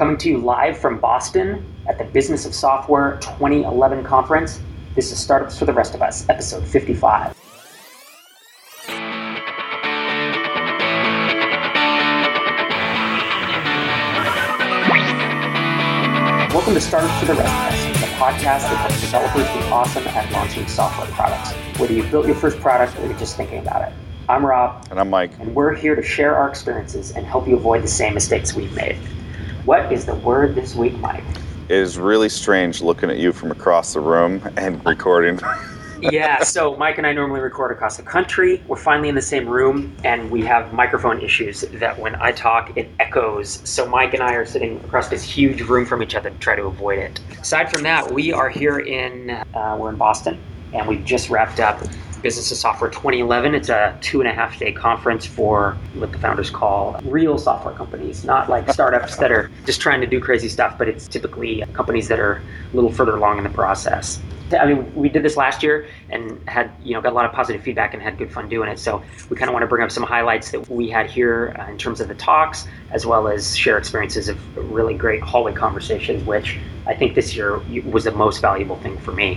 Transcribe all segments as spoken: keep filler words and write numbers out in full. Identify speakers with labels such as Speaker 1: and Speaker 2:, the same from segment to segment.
Speaker 1: Coming to you live from Boston at the Business of Software twenty eleven conference. This is Startups for the Rest of Us, episode fifty-five. Welcome to Startups for the Rest of Us, the podcast that helps developers be awesome at launching software products, whether you've built your first product or you're just thinking about it. I'm Rob.
Speaker 2: And I'm Mike.
Speaker 1: And we're here to share our experiences and help you avoid the same mistakes we've made. What is the word this week, Mike?
Speaker 2: It is really strange looking at you from across the room and recording.
Speaker 1: Yeah, so Mike and I normally record across the country. We're finally in the same room, and we have microphone issues that when I talk, it echoes. So Mike and I are sitting across this huge room from each other to try to avoid it. Aside from that, we are here in, uh, we're in Boston, and we've just wrapped up Business of Software twenty eleven. It's a two and a half day conference for what the founders call real software companies, not like startups that are just trying to do crazy stuff, but it's typically companies that are a little further along in the process. I mean, we did this last year and had, you know, got a lot of positive feedback and had good fun doing it. So we kind of want to bring up some highlights that we had here uh, in terms of the talks, as well as share experiences of really great hallway conversations, which I think this year was the most valuable thing for me.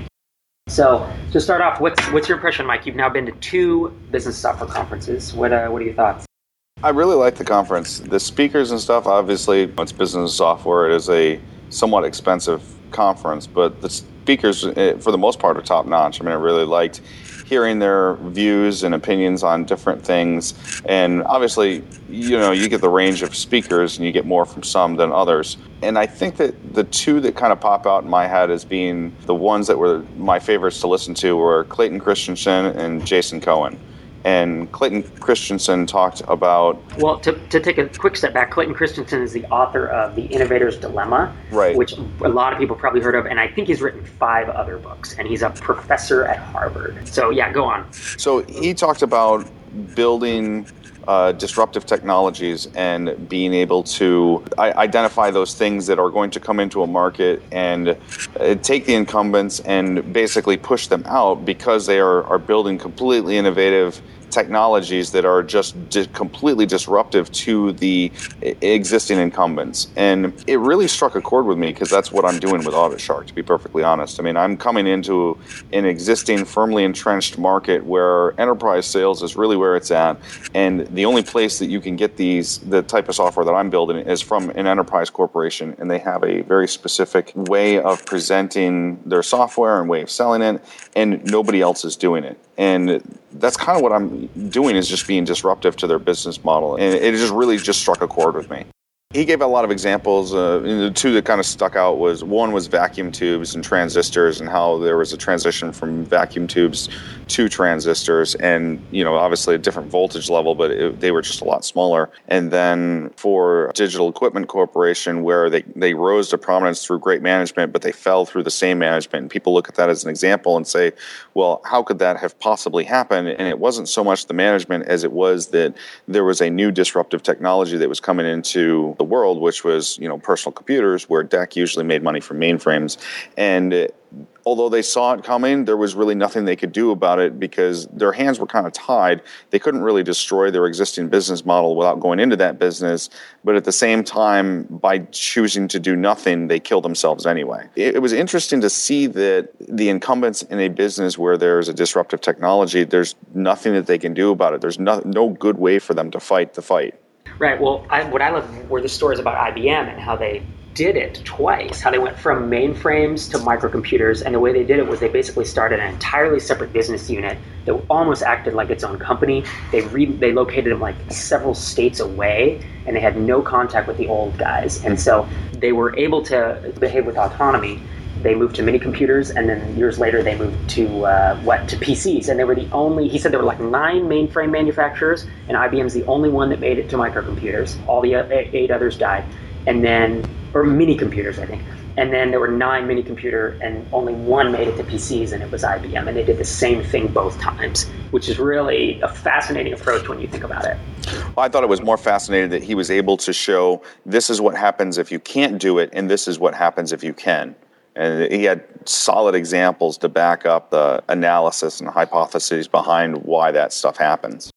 Speaker 1: So to start off, what's what's your impression, Mike? You've now been to two business software conferences. What uh, what are your thoughts?
Speaker 2: I really like the conference. The speakers and stuff, obviously, it's business software. It is a somewhat expensive conference, but the speakers, for the most part, are top-notch. I mean, I really liked hearing their views and opinions on different things. And obviously, you know, you get the range of speakers and you get more from some than others. And I think that the two that kind of pop out in my head as being the ones that were my favorites to listen to were Clayton Christensen and Jason Cohen. And Clayton Christensen talked about...
Speaker 1: Well, to, to take a quick step back, Clayton Christensen is the author of The Innovator's Dilemma,
Speaker 2: right,
Speaker 1: which a lot of people probably heard of, and I think he's written five other books, and he's a professor at Harvard. So yeah, go on.
Speaker 2: So he talked about building uh, disruptive technologies and being able to I- identify those things that are going to come into a market and uh, take the incumbents and basically push them out because they are, are building completely innovative technologies that are just di- completely disruptive to the existing incumbents. And it really struck a chord with me because that's what I'm doing with AuditShark, to be perfectly honest. I mean, I'm coming into an existing, firmly entrenched market where enterprise sales is really where it's at. And the only place that you can get these, the type of software that I'm building is from an enterprise corporation. And they have a very specific way of presenting their software and way of selling it. And nobody else is doing it. And that's kind of what I'm doing, is just being disruptive to their business model. And it just really just struck a chord with me. He gave a lot of examples. Uh, the two that kind of stuck out was, one was vacuum tubes and transistors, and how there was a transition from vacuum tubes to transistors, and, you know, obviously a different voltage level, but it, they were just a lot smaller. And then for Digital Equipment Corporation, where they, they rose to prominence through great management, but they fell through the same management. And people look at that as an example and say, well, how could that have possibly happened? And it wasn't so much the management as it was that there was a new disruptive technology that was coming into the world, which was, you know, personal computers, where D E C usually made money from mainframes. And it, although they saw it coming, there was really nothing they could do about it because their hands were kind of tied. They couldn't really destroy their existing business model without going into that business. But at the same time, by choosing to do nothing, they killed themselves anyway. It, it was interesting to see that the incumbents in a business where there's a disruptive technology, there's nothing that they can do about it. There's no, no good way for them to fight the fight.
Speaker 1: Right. Well, I, what I love were the stories about I B M and how they did it twice, how they went from mainframes to microcomputers. And the way they did it was they basically started an entirely separate business unit that almost acted like its own company. They re- they located them like several states away, and they had no contact with the old guys. And so they were able to behave with autonomy. They moved to mini computers, and then years later they moved to uh, what to P Cs. And they were the only. He said there were like nine mainframe manufacturers, and I B M's the only one that made it to microcomputers. All the eight others died, and then or mini computers, I think. And then there were nine mini computer, and only one made it to P Cs, and it was I B M. And they did the same thing both times, which is really a fascinating approach when you think about it.
Speaker 2: Well, I thought it was more fascinating that he was able to show this is what happens if you can't do it, and this is what happens if you can. And he had solid examples to back up the analysis and hypotheses behind why that stuff happens.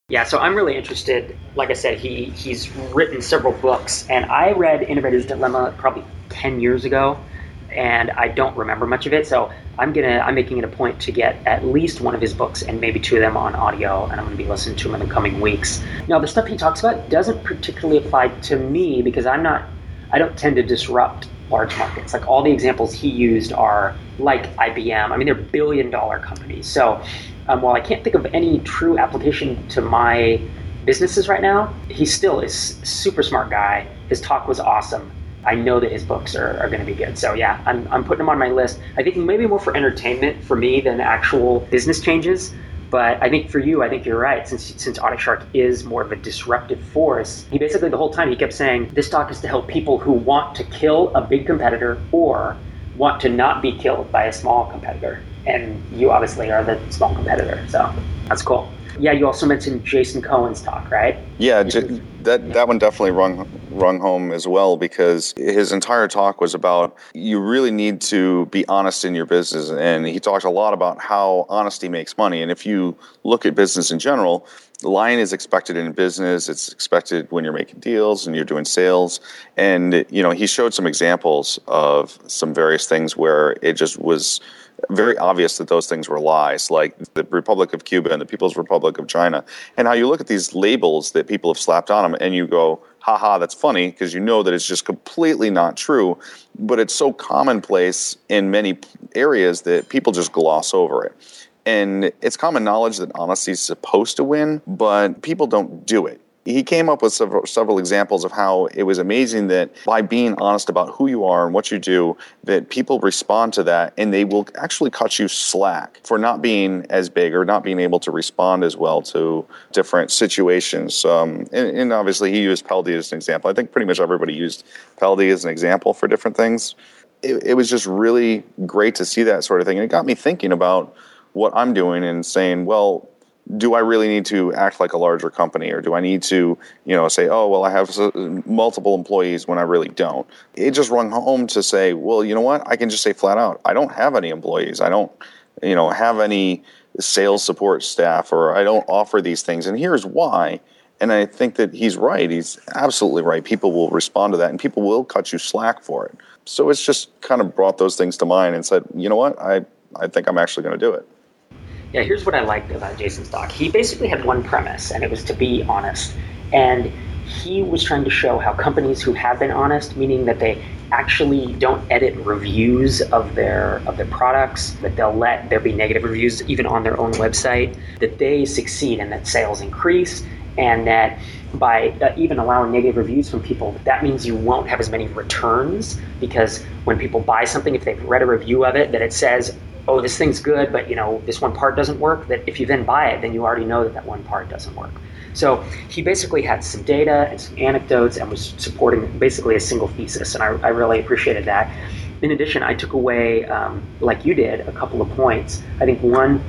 Speaker 1: Yeah, so I'm really interested. Like I said, he he's written several books, and I read Innovator's Dilemma probably ten years ago, and I don't remember much of it. So I'm gonna I'm making it a point to get at least one of his books and maybe two of them on audio, and I'm gonna be listening to them in the coming weeks. Now, the stuff he talks about doesn't particularly apply to me because I'm not I don't tend to disrupt large markets. Like all the examples he used are like I B M. I mean, they're billion dollar companies. So um, while I can't think of any true application to my businesses right now, he still is a super smart guy. His talk was awesome. I know that his books are, are going to be good. So yeah, I'm, I'm putting him on my list. I think maybe more for entertainment for me than actual business changes. But I think for you, I think you're right. Since since Audit Shark is more of a disruptive force, he basically the whole time he kept saying this talk is to help people who want to kill a big competitor or want to not be killed by a small competitor. And you obviously are the small competitor, so that's cool. Yeah, you also mentioned Jason Cohen's talk, right?
Speaker 2: Yeah, j- that that one definitely rung rung home as well, because his entire talk was about you really need to be honest in your business, and he talked a lot about how honesty makes money. And if you look at business in general, lying is expected in business. It's expected when you're making deals and you're doing sales. And you know, he showed some examples of some various things where it just was very obvious that those things were lies, like the Republic of Cuba and the People's Republic of China, and how you look at these labels that people have slapped on them and you go, haha, that's funny, because you know that it's just completely not true, but it's so commonplace in many areas that people just gloss over it. And it's common knowledge that honesty is supposed to win, but people don't do it. He came up with several, several examples of how it was amazing that by being honest about who you are and what you do, that people respond to that and they will actually cut you slack for not being as big or not being able to respond as well to different situations. Um, and, and obviously he used Peldy as an example. I think pretty much everybody used Peldy as an example for different things. It, it was just really great to see that sort of thing. And it got me thinking about what I'm doing and saying, well, do I really need to act like a larger company, or do I need to, you know, say, oh, well, I have multiple employees when I really don't? It just rung home to say, well, you know what? I can just say flat out, I don't have any employees. I don't, you know, have any sales support staff, or I don't offer these things. And here's why. And I think that he's right. He's absolutely right. People will respond to that, and people will cut you slack for it. So it's just kind of brought those things to mind and said, you know what? I, I think I'm actually going to do it.
Speaker 1: Yeah, here's what I liked about Jason's talk. He basically had one premise, and it was to be honest. And he was trying to show how companies who have been honest, meaning that they actually don't edit reviews of their of their products, that they'll let there be negative reviews even on their own website, that they succeed and that sales increase, and that by uh, even allowing negative reviews from people, that means you won't have as many returns, because when people buy something, if they've read a review of it, that it says, oh, this thing's good, but you know, this one part doesn't work, that if you then buy it, then you already know that that one part doesn't work. So he basically had some data and some anecdotes and was supporting basically a single thesis, and I, I really appreciated that. In addition, I took away, um, like you did, a couple of points. I think one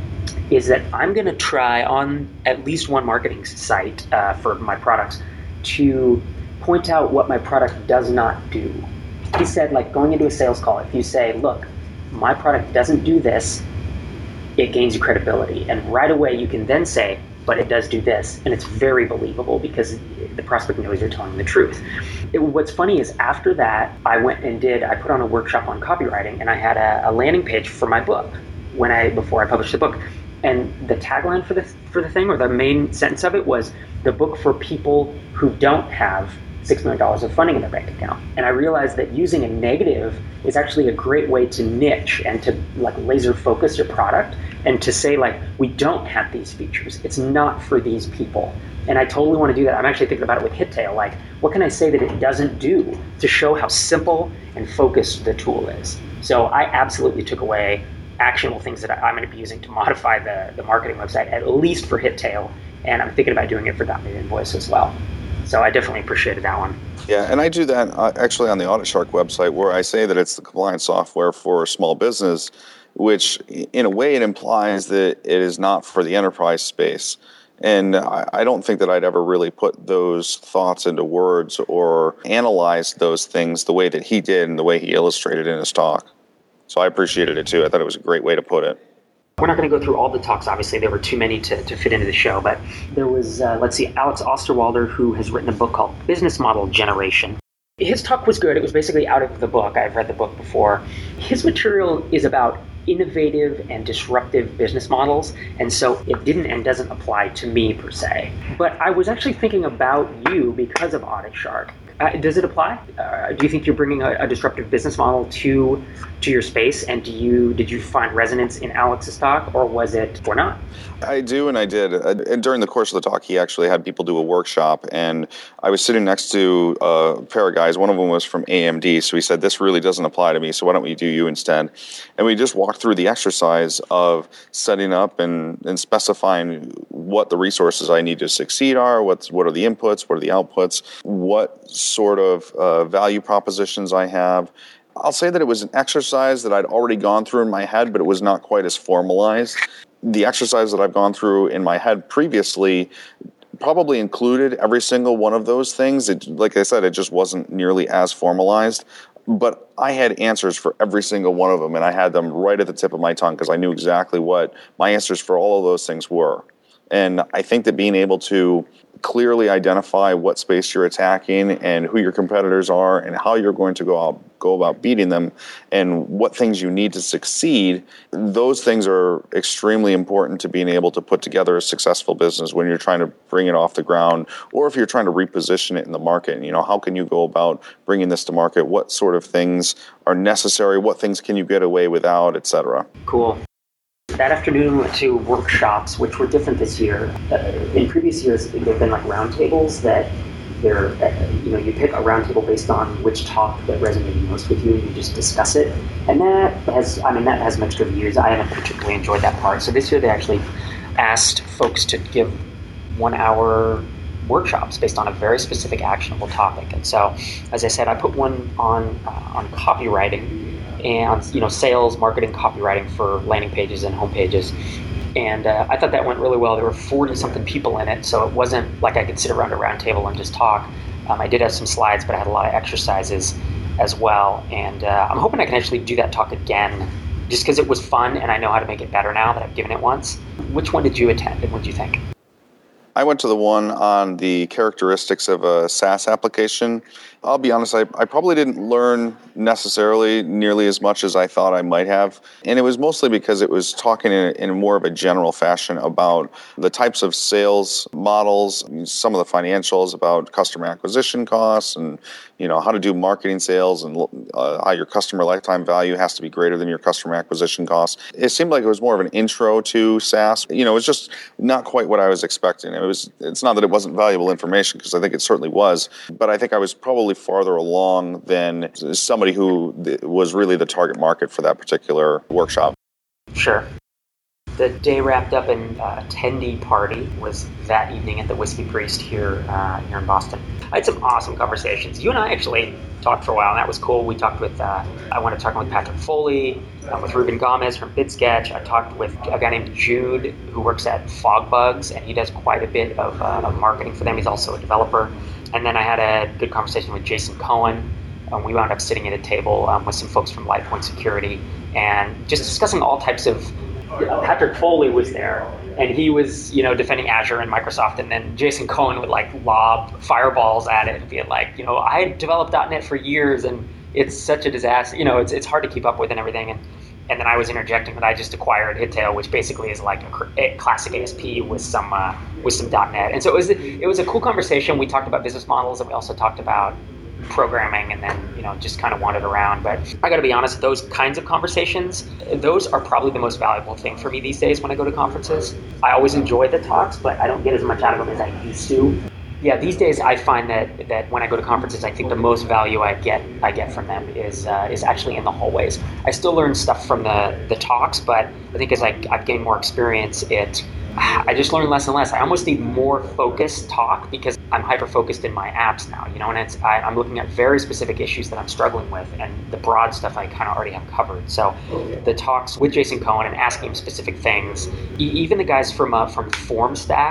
Speaker 1: is that I'm going to try on at least one marketing site uh, for my products to point out what my product does not do. He said, like going into a sales call, if you say, look, my product doesn't do this, it gains you credibility. And right away you can then say, but it does do this. And it's very believable because the prospect knows you're telling the truth. It, what's funny is after that, I went and did, I put on a workshop on copywriting, and I had a, a landing page for my book when I, before I published the book. And the tagline for the, for the thing, or the main sentence of it, was the book for people who don't have six million dollars of funding in their bank account. And I realized that using a negative is actually a great way to niche and to like laser focus your product and to say, like, we don't have these features. It's not for these people. And I totally want to do that. I'm actually thinking about it with Hittail. Like, what can I say that it doesn't do to show how simple and focused the tool is? So I absolutely took away actionable things that I'm going to be using to modify the, the marketing website, at least for Hittail. And I'm thinking about doing it for .NET Invoice as well. So I definitely appreciated that one.
Speaker 2: Yeah, and I do that uh, actually on the Audit Shark website, where I say that it's the compliance software for a small business, which in a way it implies that it is not for the enterprise space. And I, I don't think that I'd ever really put those thoughts into words or analyzed those things the way that he did and the way he illustrated in his talk. So I appreciated it too. I thought it was a great way to put it.
Speaker 1: We're not going to go through all the talks, obviously. There were too many to, to fit into the show. But there was, uh, let's see, Alex Osterwalder, who has written a book called Business Model Generation. His talk was good. It was basically out of the book. I've read the book before. His material is about innovative and disruptive business models, and so it didn't and doesn't apply to me per se. But I was actually thinking about you because of Audit Shark. Uh, does it apply? Uh, do you think you're bringing a, a disruptive business model to to your space? And do you did you find resonance in Alex's talk, or was it or not?
Speaker 2: I do, and I did. And during the course of the talk, he actually had people do a workshop, and I was sitting next to a pair of guys. One of them was from A M D, so he said, "This really doesn't apply to me, so why don't we do you instead?" And we just walked through the exercise of setting up and, and specifying what the resources I need to succeed are, what's, what are the inputs, what are the outputs, what sort of uh, value propositions I have. I'll say that it was an exercise that I'd already gone through in my head, but it was not quite as formalized. The exercise that I've gone through in my head previously probably included every single one of those things. It, like I said, it just wasn't nearly as formalized. But I had answers for every single one of them, and I had them right at the tip of my tongue because I knew exactly what my answers for all of those things were. And I think that being able to clearly identify what space you're attacking and who your competitors are and how you're going to go out, go about beating them and what things you need to succeed, those things are extremely important to being able to put together a successful business when you're trying to bring it off the ground, or if you're trying to reposition it in the market. You know, how can you go about bringing this to market? What sort of things are necessary? What things can you get away without, et cetera?
Speaker 1: Cool. That afternoon, we went to workshops, which were different this year. Uh, in previous years, there have been like roundtables that they're, uh, you know, you pick a roundtable based on which talk that resonated most with you, and you just discuss it. And that has, I mean, that has mixed reviews. I haven't particularly enjoyed that part. So this year, they actually asked folks to give one-hour workshops based on a very specific actionable topic. And so, as I said, I put one on uh, on copywriting. And, you know, sales, marketing, copywriting for landing pages and home pages. And uh, I thought that went really well. There were forty-something people in it, so it wasn't like I could sit around a round table and just talk. Um, I did have some slides, but I had a lot of exercises as well. And uh, I'm hoping I can actually do that talk again, just because it was fun and I know how to make it better now that I've given it once. Which one did you attend, and what did you think?
Speaker 2: I went to the one on the characteristics of a SaaS application. I'll be honest, I, I probably didn't learn necessarily nearly as much as I thought I might have. And it was mostly because it was talking in, in more of a general fashion about the types of sales models, some of the financials about customer acquisition costs, and you know how to do marketing sales, and uh, how your customer lifetime value has to be greater than your customer acquisition costs. It seemed like it was more of an intro to SaaS. You know, it was just not quite what I was expecting. It was. It's not that it wasn't valuable information, because I think it certainly was, but I think I was probably farther along than somebody who was really the target market for that particular workshop.
Speaker 1: Sure. The day wrapped up in uh, attendee party was that evening at the Whiskey Priest here uh, here in Boston. I had some awesome conversations. You and I actually talked for a while, and that was cool. We talked with, uh, I went to talk with Patrick Foley, uh, with Ruben Gomez from BidSketch. I talked with a guy named Jude who works at Fogbugs, and he does quite a bit of, uh, of marketing for them. He's also a developer. And then I had a good conversation with Jason Cohen. Um, we wound up sitting at a table um, with some folks from LifePoint Security and just discussing all types of. Patrick Foley was there, and he was, you know, defending Azure and Microsoft, and then Jason Cohen would like lob fireballs at it and be like, you know, I developed dot net for years, and it's such a disaster. You know, it's it's hard to keep up with and everything. And and then I was interjecting that I just acquired Hittail, which basically is like a, a classic A S P with some uh, with some dot net. And so it was it was a cool conversation. We talked about business models, and we also talked about programming, and then, you know, just kind of wandered around. But I got to be honest, those kinds of conversations, those are probably the most valuable thing for me these days when I go to conferences. I always enjoy the talks, but I don't get as much out of them as I used to. Yeah, these days I find that that when I go to conferences, I think the most value I get I get from them is uh, is actually in the hallways. I still learn stuff from the, the talks, but I think as I, I've gained more experience, it I just learn less and less. I almost need more focused talk because I'm hyper-focused in my apps now, you know, and it's I, I'm looking at very specific issues that I'm struggling with, and the broad stuff I kind of already have covered. So the talks with Jason Cohen and asking him specific things, e- even the guys from uh, from FormStack,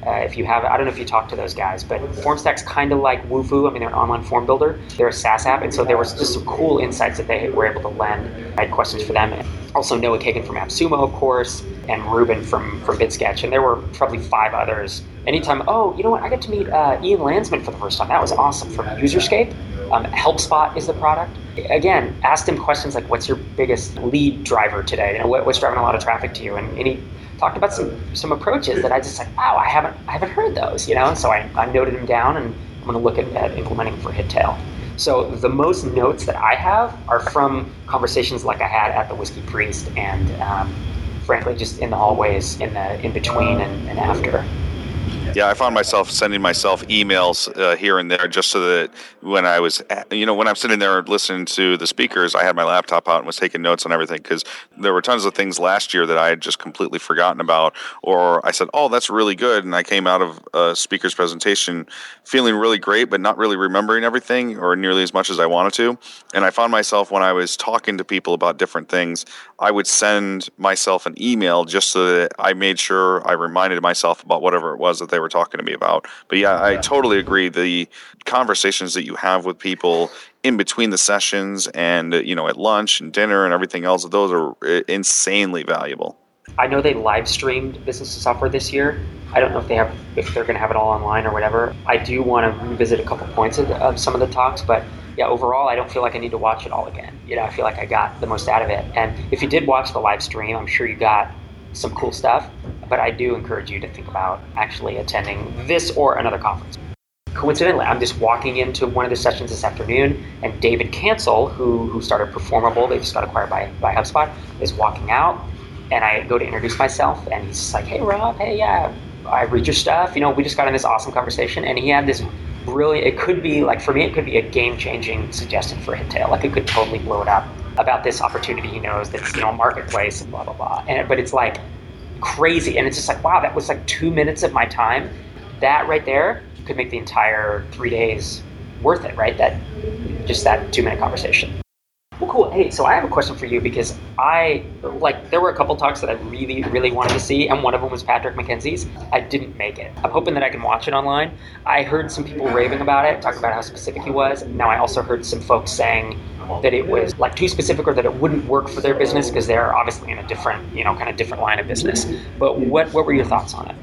Speaker 1: Uh, if you have, I don't know if you talk to those guys, but FormStack's kind of like Wufoo. I mean, they're an online form builder. They're a SaaS app, and so there was just some cool insights that they were able to lend. I had questions for them. Also Noah Kagan from AppSumo, of course, and Ruben from, from BidSketch, and there were probably five others. Anytime, oh, you know what, I got to meet uh, Ian Landsman for the first time. That was awesome, from Userscape. Um, HelpSpot is the product. Again, asked him questions like, what's your biggest lead driver today? You know, what, what's driving a lot of traffic to you? And, and he talked about some some approaches that I just like, wow, I haven't I haven't heard those, you know? So I, I noted them down, and I'm going to look at, at implementing for Hittail. So the most notes that I have are from conversations like I had at the Whiskey Priest, and um, frankly, just in the hallways, in the in between and, and after.
Speaker 2: Yeah, I found myself sending myself emails uh, here and there just so that when I was, you know, when I'm sitting there listening to the speakers, I had my laptop out and was taking notes on everything, because there were tons of things last year that I had just completely forgotten about, or I said, oh, that's really good, and I came out of a speaker's presentation feeling really great, but not really remembering everything or nearly as much as I wanted to. And I found myself, when I was talking to people about different things, I would send myself an email just so that I made sure I reminded myself about whatever it was that they were talking to me about. But yeah, I totally agree. The conversations that you have with people in between the sessions and, you know, at lunch and dinner and everything else, those are insanely valuable.
Speaker 1: I know they live streamed Business of Software this year. I don't know if they have, if they're going to have it all online or whatever. I do want to revisit a couple points of, of some of the talks, but yeah, overall, I don't feel like I need to watch it all again. You know, I feel like I got the most out of it. And if you did watch the live stream, I'm sure you got some cool stuff, but I do encourage you to think about actually attending this or another conference. Coincidentally, I'm just walking into one of the sessions this afternoon, and David Cancel, who who started Performable, they just got acquired by, by HubSpot, is walking out, and I go to introduce myself, and he's just like, hey, Rob, hey, yeah, I read your stuff. You know, we just got in this awesome conversation, and he had this brilliant, it could be, like, for me, it could be a game-changing suggestion for Hittail. Like, it could totally blow it up about this opportunity he knows that's, you know, a marketplace and blah, blah, blah. And, but it's, like, crazy, and it's just like, wow, that was, like, two minutes of my time. That right there could make the entire three days worth it, right? That, just that two-minute conversation. Well, cool. Hey, so I have a question for you, because I, like, there were a couple talks that I really, really wanted to see, and one of them was Patrick McKenzie's. I didn't make it. I'm hoping that I can watch it online. I heard some people raving about it, talking about how specific he was. Now, I also heard some folks saying that it was, like, too specific, or that it wouldn't work for their business, because they're obviously in a different, you know, kind of different line of business. But what, what were your thoughts on it?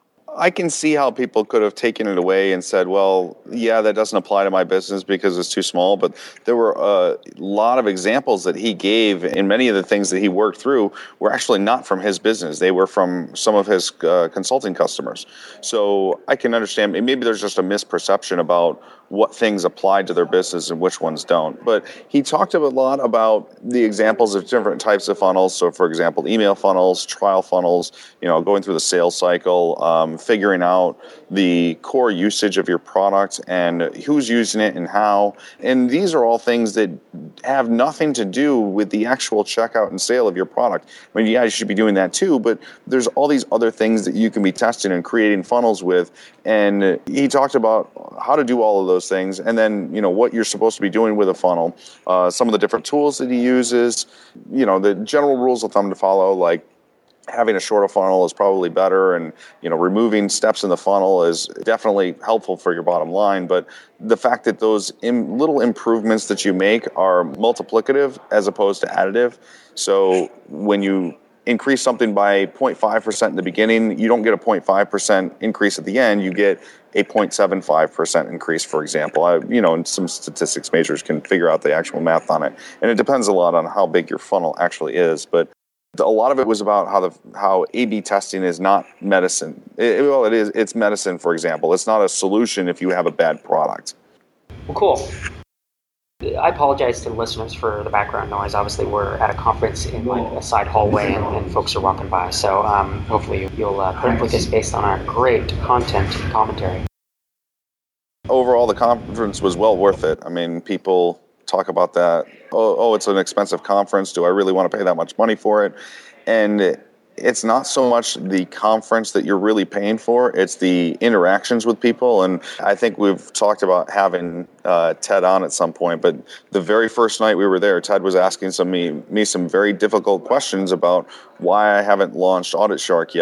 Speaker 2: I can see how people could have taken it away and said, well, yeah, that doesn't apply to my business because it's too small. But there were a lot of examples that he gave, and many of the things that he worked through were actually not from his business. They were from some of his uh, consulting customers. So I can understand, maybe there's just a misperception about what things apply to their business and which ones don't. But he talked a lot about the examples of different types of funnels. So, for example, email funnels, trial funnels, you know, going through the sales cycle, um, figuring out the core usage of your product and who's using it and how. And these are all things that have nothing to do with the actual checkout and sale of your product. I mean, yeah, you should be doing that too, but there's all these other things that you can be testing and creating funnels with. And he talked about how to do all of those things, and then, you know, what you're supposed to be doing with a funnel, uh, some of the different tools that he uses, you know, the general rules of thumb to follow, like having a shorter funnel is probably better, and, you know, removing steps in the funnel is definitely helpful for your bottom line. But the fact that those im- little improvements that you make are multiplicative as opposed to additive. So when you increase something by zero point five percent in the beginning, you don't get a zero point five percent increase at the end, you get a zero point seven five percent increase, for example. I, you know, and some statistics majors can figure out the actual math on it. And it depends a lot on how big your funnel actually is. But a lot of it was about how the how A B testing is not medicine. It, well, it is. It's medicine, for example. It's not a solution if you have a bad product.
Speaker 1: Well, cool. I apologize to the listeners for the background noise. Obviously, we're at a conference in like a side hallway, and, and folks are walking by. So um, hopefully you'll uh, put up with this based on our great content and commentary.
Speaker 2: Overall, the conference was well worth it. I mean, people talk about that. Oh, oh, it's an expensive conference. Do I really want to pay that much money for it? And it's not so much the conference that you're really paying for, it's the interactions with people. And I think we've talked about having uh, Ted on at some point, but the very first night we were there, Ted was asking some me, me some very difficult questions about why I haven't launched Audit Shark yet.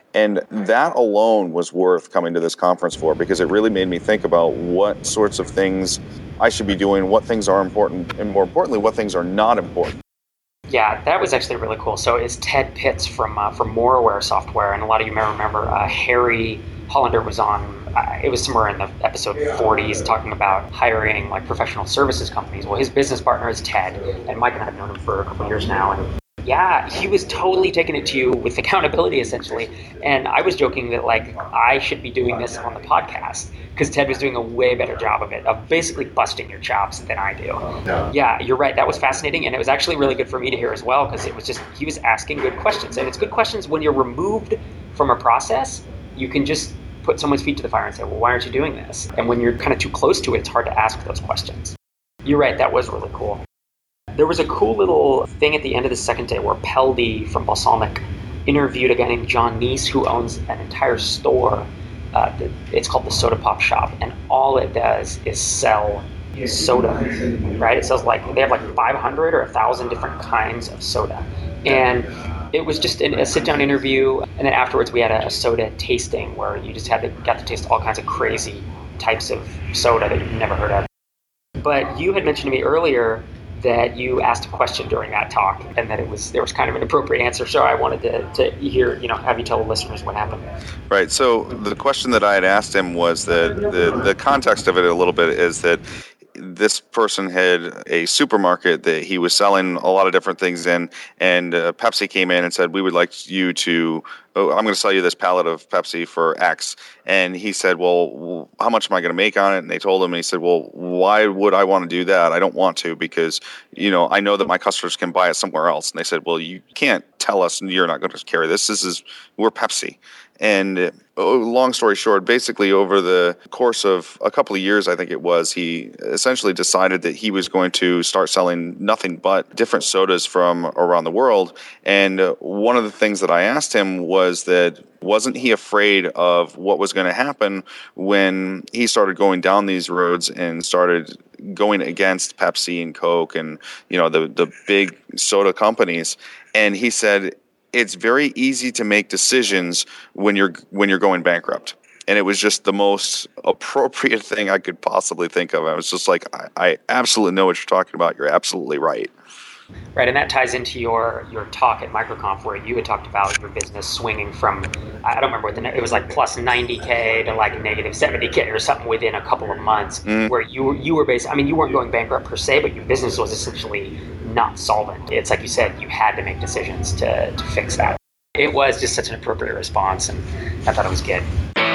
Speaker 2: And that alone was worth coming to this conference for, because it really made me think about what sorts of things I should be doing, what things are important, and more importantly, what things are not important.
Speaker 1: Yeah, that was actually really cool. So it's Ted Pitts from uh, from Moreware Software, and a lot of you may remember uh, Harry Hollander was on, uh, it was somewhere in the episode forties, talking about hiring like professional services companies. Well, his business partner is Ted, and Mike and I have known him for a couple of years now, and yeah, he was totally taking it to you with accountability, essentially. And I was joking that, like, I should be doing this on the podcast because Ted was doing a way better job of it, of basically busting your chops than I do. Yeah, yeah, you're right. That was fascinating. And it was actually really good for me to hear as well, because it was just, he was asking good questions. And it's good questions when you're removed from a process. You can just put someone's feet to the fire and say, well, why aren't you doing this? And when you're kind of too close to it, it's hard to ask those questions. You're right. That was really cool. There was a cool little thing at the end of the second day where Peldy from Balsamiq interviewed a guy named John Neese, who owns an entire store. Uh, it's called the Soda Pop Shop, and all it does is sell soda, right? It sells like, they have like five hundred or one thousand different kinds of soda. And it was just a sit-down interview, and then afterwards we had a, a soda tasting where you just had to, got to taste all kinds of crazy types of soda that you've never heard of. But you had mentioned to me earlier that you asked a question during that talk, and that it was there was kind of an appropriate answer. So I wanted to, to hear, you know, have you tell the listeners what happened.
Speaker 2: Right. So the question that I had asked him was that the the context of it a little bit is that this person had a supermarket that he was selling a lot of different things in, and uh, Pepsi came in and said, we would like you to, oh, I'm going to sell you this pallet of Pepsi for X. And he said, well, how much am I going to make on it? And they told him, and he said, well, why would I want to do that? I don't want to, because, you know, I know that my customers can buy it somewhere else. And they said, well, you can't tell us you're not going to carry this. This is, we're Pepsi. And oh, long story short, basically over the course of a couple of years, I think it was, he essentially decided that he was going to start selling nothing but different sodas from around the world. And one of the things that I asked him was that, wasn't he afraid of what was going to happen when he started going down these roads and started going against Pepsi and Coke and, you know, the, the big soda companies? And he said, it's very easy to make decisions when you're when you're going bankrupt. And it was just the most appropriate thing I could possibly think of. I was just like, I, I absolutely know what you're talking about. You're absolutely right.
Speaker 1: Right, and that ties into your, your talk at MicroConf, where you had talked about your business swinging from, I don't remember what the, it was like plus ninety K to like negative seventy K or something within a couple of months, mm. where you were, you were basically, I mean, you weren't going bankrupt per se, but your business was essentially not solvent. It's like you said, you had to make decisions to, to fix that. It was just such an appropriate response, and I thought it was good.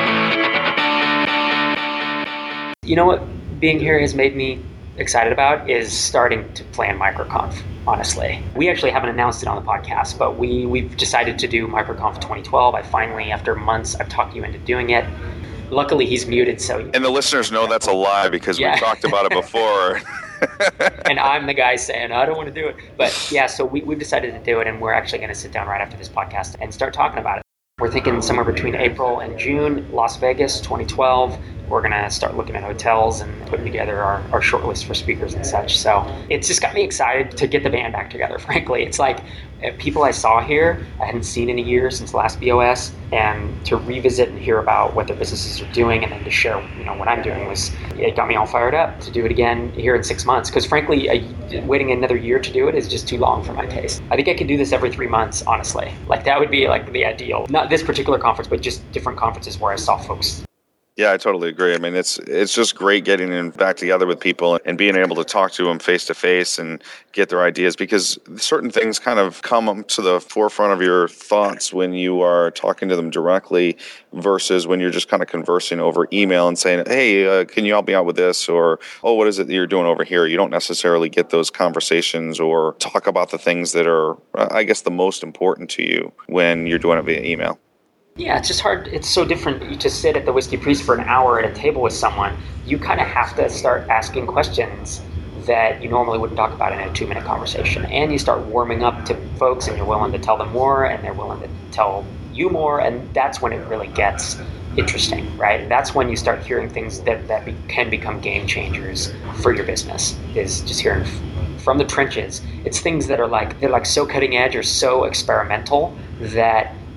Speaker 1: You know what being here has made me excited about is starting to plan MicroConf, honestly. We actually haven't announced it on the podcast, but we, we've decided to do MicroConf twenty twelve. I finally, after months, I've talked you into doing it. Luckily, he's muted, so...
Speaker 2: And the listeners know that's a lie, because yeah. we talked about it before.
Speaker 1: And I'm the guy saying, I don't want to do it. But yeah, so we, we've decided to do it, and we're actually going to sit down right after this podcast and start talking about it. We're thinking somewhere between April and June, Las Vegas, twenty twelve. We're going to start looking at hotels and putting together our, our short list for speakers and such. So it's just got me excited to get the band back together, frankly. It's like people I saw here, I hadn't seen in a year since the last B O S, and to revisit and hear about what their businesses are doing and then to share, you know, what I'm doing was, it got me all fired up to do it again here in six months. Because frankly, a, waiting another year to do it is just too long for my taste. I think I could do this every three months, honestly. Like that would be like the ideal. Not this particular conference, but just different conferences where I saw folks.
Speaker 2: Yeah, I totally agree. I mean, it's it's just great getting in back together with people and being able to talk to them face to face and get their ideas, because certain things kind of come to the forefront of your thoughts when you are talking to them directly versus when you're just kind of conversing over email and saying, hey, uh, can you help me out with this? Or, oh, what is it that you're doing over here? You don't necessarily get those conversations or talk about the things that are, I guess, the most important to you when you're doing it via email.
Speaker 1: Yeah, it's just hard. It's so different. You just sit at the Whiskey Priest for an hour at a table with someone. You kind of have to start asking questions that you normally wouldn't talk about in a two-minute conversation. And you start warming up to folks, and you're willing to tell them more, and they're willing to tell you more, and that's when it really gets interesting, right? And that's when you start hearing things that, that be, can become game changers for your business, is just hearing f- from the trenches. It's things that are like, they're like so cutting edge or so experimental that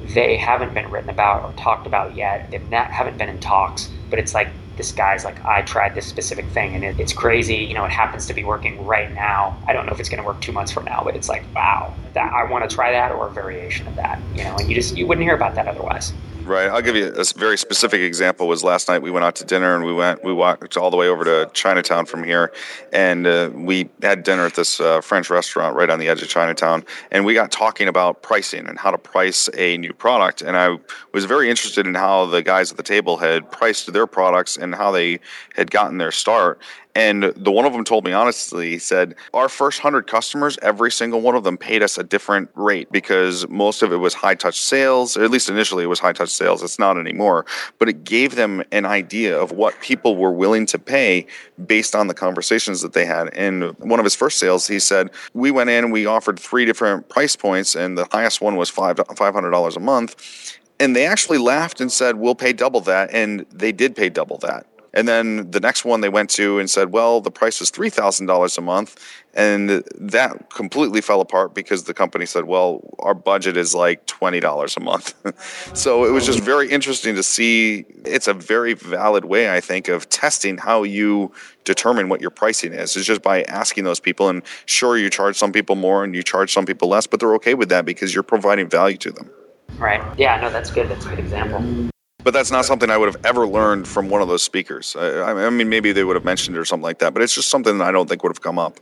Speaker 1: they haven't been written about or talked about yet. They haven't been in talks, but it's like this guy's like, I tried this specific thing and it, it's crazy. You know, it happens to be working right now. I don't know if it's going to work two months from now, but it's like, wow, that I want to try that or a variation of that. You know, and you just you wouldn't hear about that otherwise.
Speaker 2: Right. I'll give you a very specific example. Was last night we went out to dinner and we went we walked all the way over to Chinatown from here, and uh, we had dinner at this uh, French restaurant right on the edge of Chinatown, and we got talking about pricing and how to price a new product. And I was very interested in how the guys at the table had priced their products and how they had gotten their start. And the one of them told me honestly, he said, our first one hundred customers, every single one of them paid us a different rate because most of it was high-touch sales, or at least initially it was high-touch sales. It's not anymore. But it gave them an idea of what people were willing to pay based on the conversations that they had. And one of his first sales, he said, we went in and we offered three different price points, and the highest one was five hundred dollars a month. And they actually laughed and said, we'll pay double that. And they did pay double that. And then the next one they went to and said, well, the price is three thousand dollars a month. And that completely fell apart because the company said, well, our budget is like twenty dollars a month. So it was just very interesting to see. It's a very valid way, I think, of testing how you determine what your pricing is. It's just by asking those people. And sure, you charge some people more and you charge some people less, but they're okay with that because you're providing value to them.
Speaker 1: Right. Yeah, no, that's good. That's a good example.
Speaker 2: But that's not something I would have ever learned from one of those speakers. I, I mean, maybe they would have mentioned it or something like that, but it's just something that I don't think would have come up.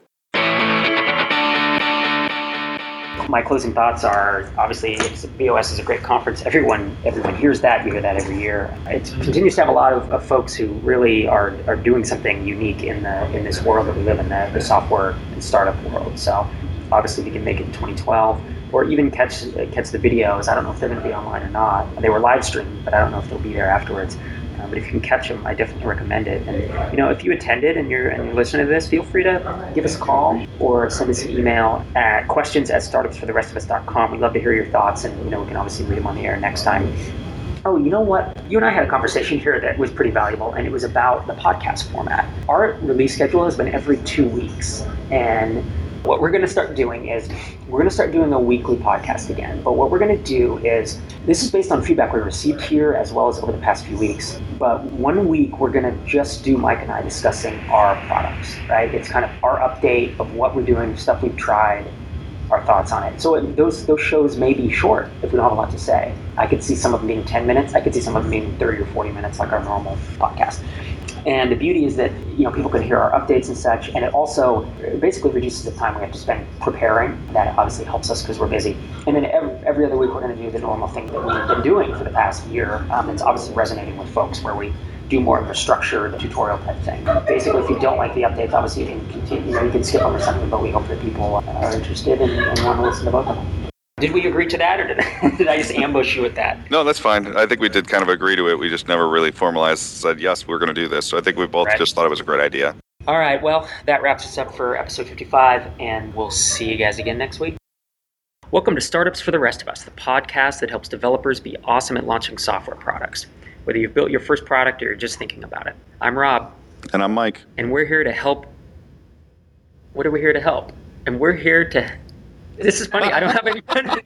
Speaker 1: My closing thoughts are, obviously, B O S is a great conference. Everyone everyone hears that. You hear that every year. It continues to have a lot of, of folks who really are, are doing something unique in the in this world that we live in, the, the software and startup world. So obviously, we can make it in twenty twelve. Or even catch catch the videos. I don't know if they're going to be online or not. They were live streamed, but I don't know if they'll be there afterwards. Uh, but if you can catch them, I definitely recommend it. And you know, if you attended and you're and you're listening to this, feel free to give us a call or send us an email at questions at startups for the rest of us dot com. We'd love to hear your thoughts, and you know, we can obviously read them on the air next time. Oh, you know what? You and I had a conversation here that was pretty valuable, and it was about the podcast format. Our release schedule has been every two weeks, and what we're going to start doing is we're going to start doing a weekly podcast again. But what we're going to do is, this is based on feedback we received here as well as over the past few weeks. But one week we're going to just do Mike and I discussing our products, right? It's kind of our update of what we're doing, stuff we've tried, our thoughts on it. So it, those those shows may be short if we don't have a lot to say. I could see some of them being ten minutes. I could see some of them being thirty or forty minutes like our normal podcast. And the beauty is that, you know, people can hear our updates and such, and it also basically reduces the time we have to spend preparing. That obviously helps us because we're busy. And then every, every other week we're going to do the normal thing that we've been doing for the past year. Um, it's obviously resonating with folks where we do more of a structured tutorial type thing. Basically, if you don't like the updates, obviously you can continue, you know, you can skip them or something, but we hope that people are interested and, and want to listen to both of them. Did we agree to that, or did I, did I just ambush you with that?
Speaker 2: No, that's fine. I think we did kind of agree to it. We just never really formalized, said, yes, we're going to do this. So I think we both right. just thought it was a great idea.
Speaker 1: All right. Well, that wraps us up for episode fifty-five, and we'll see you guys again next week. Welcome to Startups for the Rest of Us, the podcast that helps developers be awesome at launching software products, whether you've built your first product or you're just thinking about it. I'm Rob.
Speaker 2: And I'm Mike.
Speaker 1: And we're here to help. What are we here to help? And we're here to... This is funny. I don't have any money.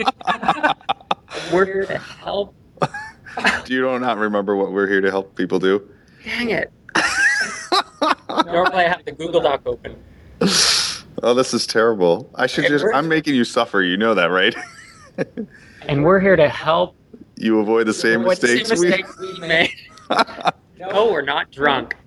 Speaker 1: We're here to help.
Speaker 2: Do you not remember what we're here to help people do?
Speaker 1: Dang it. Normally I have the Google Doc open.
Speaker 2: Oh, this is terrible. I should and just, I'm making you suffer. You know that, right?
Speaker 1: And we're here to help.
Speaker 2: You avoid the same mistakes,
Speaker 1: the same mistakes we, we made. No, we're not drunk.